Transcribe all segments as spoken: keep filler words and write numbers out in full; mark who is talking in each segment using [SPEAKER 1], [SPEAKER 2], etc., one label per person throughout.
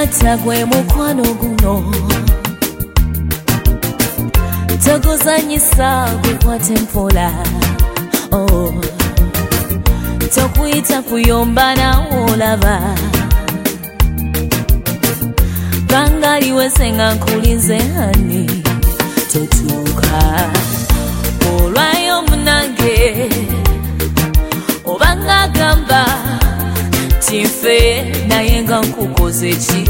[SPEAKER 1] Kwata gwe mukwano guno toguzanyisa gukwate mpola oh. Tokuyita kuyomba nawo olaba Bangali wesenga nkulize hani totuuka olwayo munange obanga gamba tinfe naye nga nkukoze ki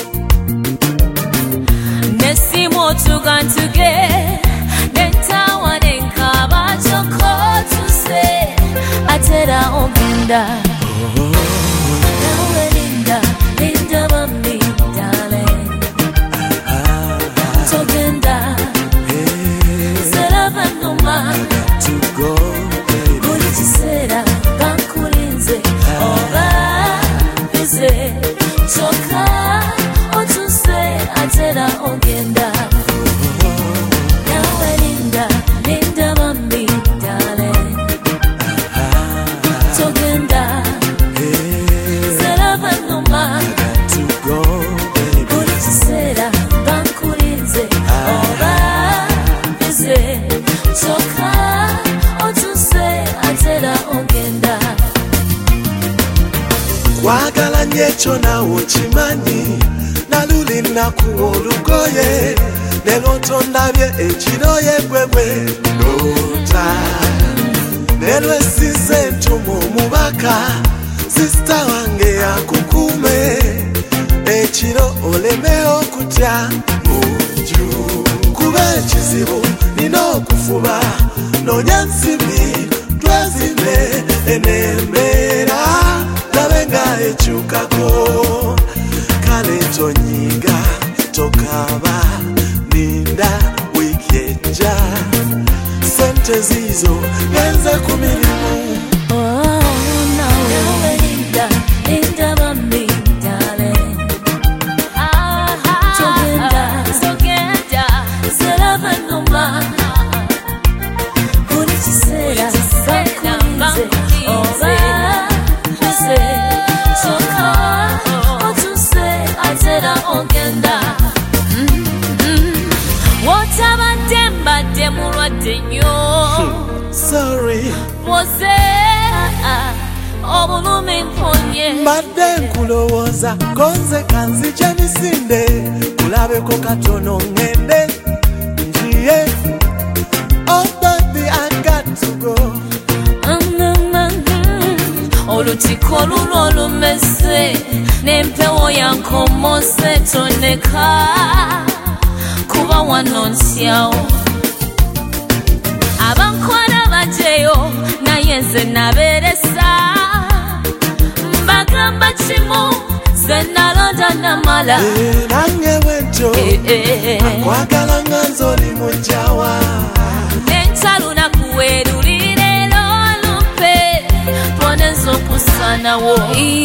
[SPEAKER 1] nesimu otuka ntuge nentawa nenkaba kyokko tuse atera ogenda nawe linda linda bambi darling togenda serava numa buli kiseera bankulinze oba bize kyokka otuse atera ogenda nawe linda linda bambi darling togenda serava numa buli kiseera bankulinze oba bize kyokka otuse atera ogenda
[SPEAKER 2] Wagala nyecho na uchimanyi Naluli nakuwa olugoye Nelo tondabye echiroye gwegwe Nota Nelo esize ntumu mubaka Sista wange ya kukume Echiro olemeo kutya Munju Kube chizibu nino kufuba Nonyansibi twezime enemera Labenga echukako Kale tonyiga tokaba Ninda wikieja Sente zizo Genze kumilimu
[SPEAKER 1] oh nawe linda linda bambi darling togenda togenda serava numa buli kiseera bankulinze oba bize kyokka otuse atera ogenda wotabadde mbadde mulwadde nnyo
[SPEAKER 2] Sorry
[SPEAKER 1] Mose obulumi mponye
[SPEAKER 2] Mbadde nkulowoza Konze kanzija misinde Kulabeko katono ngende Njiye Oh baby I got to go
[SPEAKER 1] olutiko luno olumese n'empewo yankomose toneka kuba wano nsyawo abankwala bajeyo naye nze nabeeresa mbagamba kimu ze nalonda namala
[SPEAKER 2] nange bwentyo akwagala nga nzoli mujjawa
[SPEAKER 1] nencalunaku werulire lolumpe ponezo kusanawo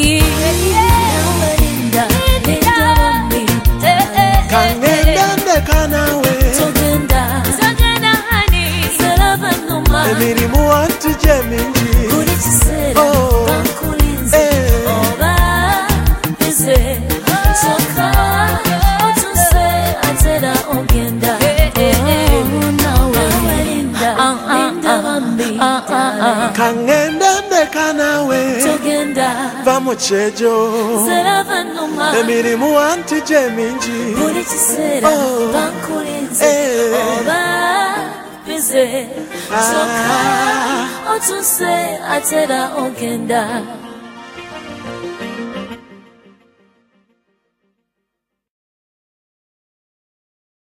[SPEAKER 1] linda linda bambi
[SPEAKER 2] kangenda ndeka nawe
[SPEAKER 1] togenda togenda hani serava numa
[SPEAKER 2] emirimu wantu gye mingi
[SPEAKER 1] buli kiseera bankulinze oba bize kyokka otuse atera ogenda nawe linda linda bambi
[SPEAKER 2] kangenda ndeka nawe
[SPEAKER 1] togenda
[SPEAKER 2] va mu kyejo
[SPEAKER 1] serava numa
[SPEAKER 2] emirimu wantu gye mingi
[SPEAKER 1] buli kiseera bankulinze oba bize kyokka otuse atera ogenda